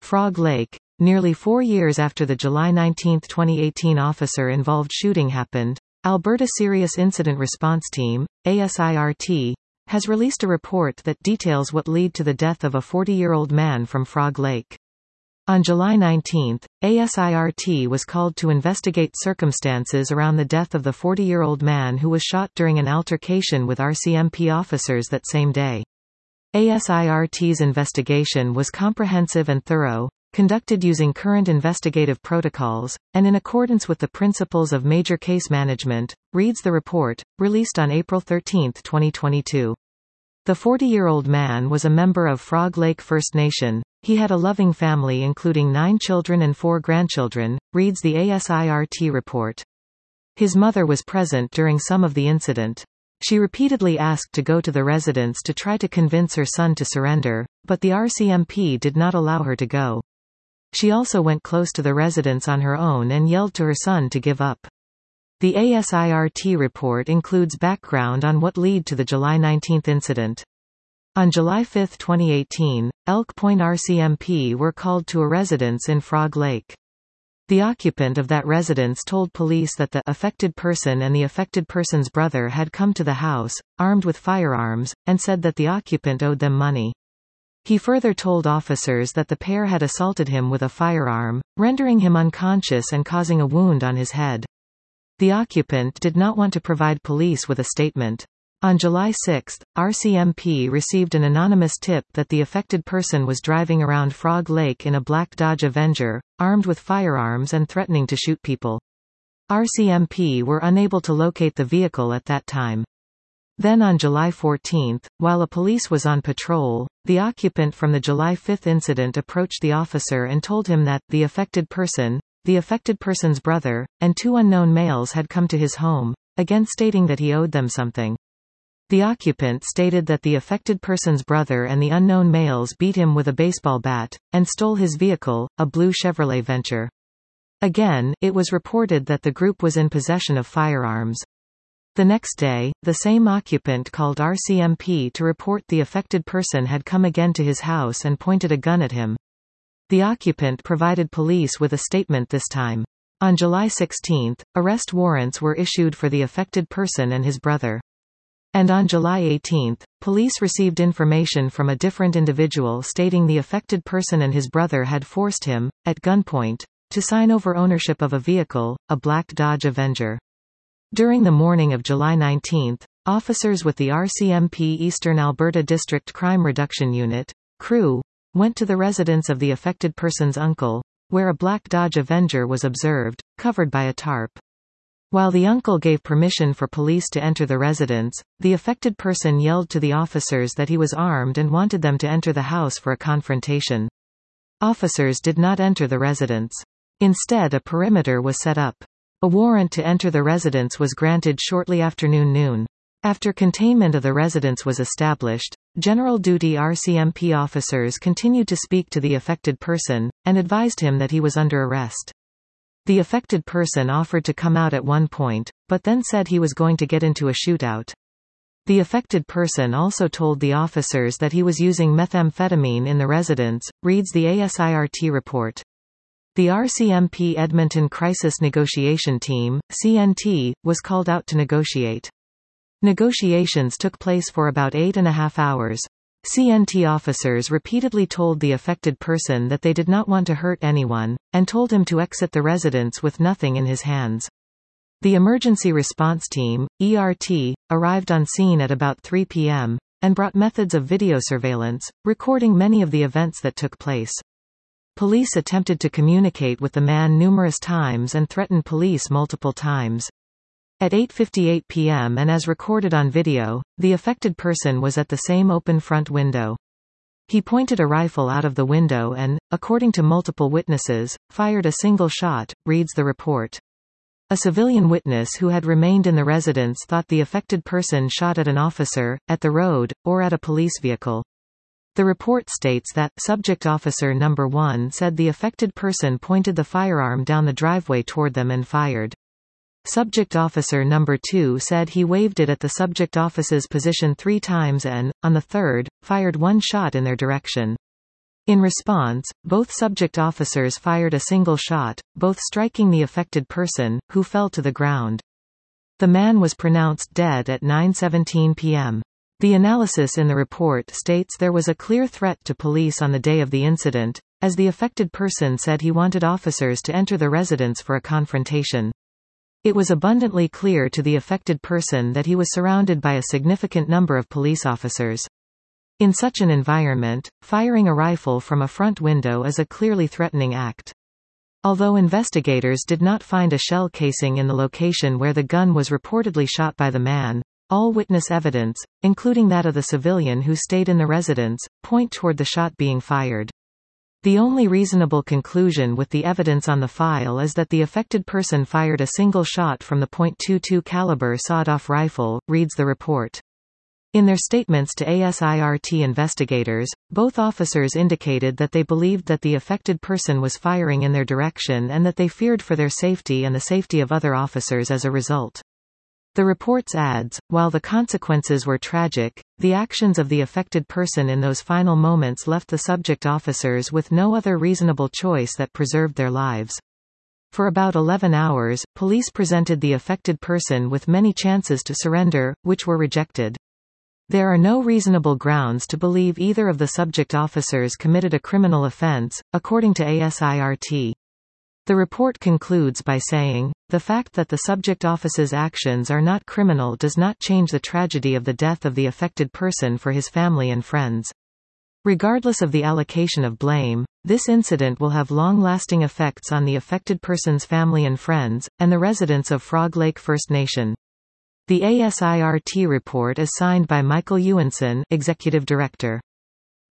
Frog Lake. Nearly 4 years after the July 19, 2018 officer-involved shooting happened, Alberta Serious Incident Response Team, ASIRT, has released a report that details what led to the death of a 40-year-old man from Frog Lake. On July 19, ASIRT was called to investigate circumstances around the death of the 40-year-old man who was shot during an altercation with RCMP officers that same day. ASIRT's investigation was comprehensive and thorough, conducted using current investigative protocols, and in accordance with the principles of major case management, reads the report, released on April 13, 2022. The 40-year-old man was a member of Frog Lake First Nation. He had a loving family including 9 children and 4 grandchildren, reads the ASIRT report. His mother was present during some of the incident. She repeatedly asked to go to the residence to try to convince her son to surrender, but the RCMP did not allow her to go. She also went close to the residence on her own and yelled to her son to give up. The ASIRT report includes background on what led to the July 19 incident. On July 5, 2018, Elk Point RCMP were called to a residence in Frog Lake. The occupant of that residence told police that the affected person and the affected person's brother had come to the house, armed with firearms, and said that the occupant owed them money. He further told officers that the pair had assaulted him with a firearm, rendering him unconscious and causing a wound on his head. The occupant did not want to provide police with a statement. On July 6, RCMP received an anonymous tip that the affected person was driving around Frog Lake in a black Dodge Avenger, armed with firearms and threatening to shoot people. RCMP were unable to locate the vehicle at that time. Then on July 14, while a police was on patrol, the occupant from the July 5 incident approached the officer and told him that the affected person's brother, and 2 unknown males had come to his home, again stating that he owed them something. The occupant stated that the affected person's brother and the unknown males beat him with a baseball bat, and stole his vehicle, a blue Chevrolet Venture. Again, it was reported that the group was in possession of firearms. The next day, the same occupant called RCMP to report the affected person had come again to his house and pointed a gun at him. The occupant provided police with a statement this time. On July 16, arrest warrants were issued for the affected person and his brother. And on July 18, police received information from a different individual stating the affected person and his brother had forced him, at gunpoint, to sign over ownership of a vehicle, a black Dodge Avenger. During the morning of July 19, officers with the RCMP Eastern Alberta District Crime Reduction Unit, CREW, went to the residence of the affected person's uncle, where a black Dodge Avenger was observed, covered by a tarp. While the uncle gave permission for police to enter the residence, the affected person yelled to the officers that he was armed and wanted them to enter the house for a confrontation. Officers did not enter the residence. Instead, a perimeter was set up. A warrant to enter the residence was granted shortly after noon. After containment of the residence was established, general duty RCMP officers continued to speak to the affected person, and advised him that he was under arrest. The affected person offered to come out at one point, but then said he was going to get into a shootout. The affected person also told the officers that he was using methamphetamine in the residence, reads the ASIRT report. The RCMP Edmonton Crisis Negotiation Team, CNT, was called out to negotiate. Negotiations took place for about 8.5 hours. CNT officers repeatedly told the affected person that they did not want to hurt anyone, and told him to exit the residence with nothing in his hands. The Emergency Response Team, ERT, arrived on scene at about 3 p.m., and brought methods of video surveillance, recording many of the events that took place. Police attempted to communicate with the man numerous times and threatened police multiple times. At 8:58 p.m. and as recorded on video, the affected person was at the same open front window. He pointed a rifle out of the window and, according to multiple witnesses, fired a single shot, reads the report. A civilian witness who had remained in the residence thought the affected person shot at an officer, at the road, or at a police vehicle. The report states that, Subject Officer Number 1 said the affected person pointed the firearm down the driveway toward them and fired. Subject Officer Number 2 said he waved it at the subject officer's position 3 times and, on the third, fired 1 shot in their direction. In response, both subject officers fired a single shot, both striking the affected person, who fell to the ground. The man was pronounced dead at 9:17 p.m. The analysis in the report states there was a clear threat to police on the day of the incident, as the affected person said he wanted officers to enter the residence for a confrontation. It was abundantly clear to the affected person that he was surrounded by a significant number of police officers. In such an environment, firing a rifle from a front window is a clearly threatening act. Although investigators did not find a shell casing in the location where the gun was reportedly shot by the man, all witness evidence, including that of the civilian who stayed in the residence, point toward the shot being fired. The only reasonable conclusion with the evidence on the file is that the affected person fired a single shot from the .22 caliber sawed-off rifle, reads the report. In their statements to ASIRT investigators, both officers indicated that they believed that the affected person was firing in their direction and that they feared for their safety and the safety of other officers as a result. The report adds, while the consequences were tragic, the actions of the affected person in those final moments left the subject officers with no other reasonable choice that preserved their lives. For about 11 hours, police presented the affected person with many chances to surrender, which were rejected. There are no reasonable grounds to believe either of the subject officers committed a criminal offense, according to ASIRT. The report concludes by saying, the fact that the subject officer's actions are not criminal does not change the tragedy of the death of the affected person for his family and friends. Regardless of the allocation of blame, this incident will have long-lasting effects on the affected person's family and friends, and the residents of Frog Lake First Nation. The ASIRT report is signed by Michael Ewanson, Executive Director.